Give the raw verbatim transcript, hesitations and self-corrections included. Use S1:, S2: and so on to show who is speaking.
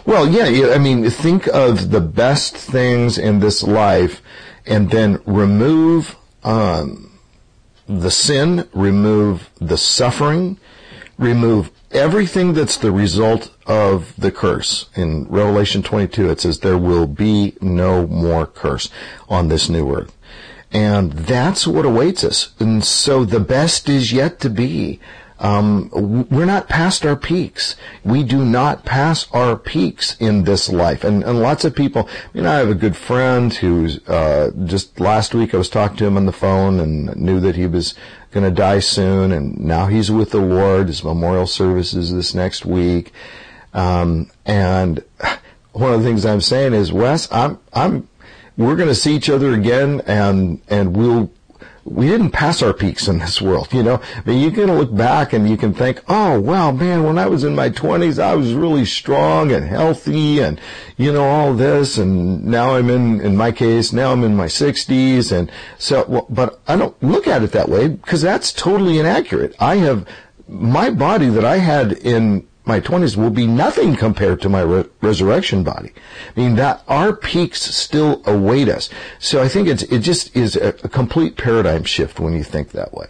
S1: Well, yeah, yeah, I mean, think of the best things in this life and then remove um, the sin, remove the suffering, remove everything that's the result of the curse. In Revelation twenty-two, it says there will be no more curse on this new earth. And that's what awaits us. And so the best is yet to be. Um, we're not past our peaks. We do not pass our peaks in this life. And, and lots of people, you know, I have a good friend who's, uh, just last week I was talking to him on the phone and knew that he was going to die soon. And now he's with the Lord. His memorial service is this next week. Um, and one of the things I'm saying is, Wes, I'm, I'm, we're going to see each other again and, and we'll, we didn't pass our peaks in this world, you know. I mean, you can look back and you can think, oh, wow, man, when I was in my twenties, I was really strong and healthy and, you know, all this. And now I'm in, in my case, now I'm in my sixties. And so, well, but I don't look at it that way because that's totally inaccurate. I have, my body that I had in my twenties will be nothing compared to my re- resurrection body. I mean, that our peaks still await us. So I think it's, it just is a, a complete paradigm shift when you think that way.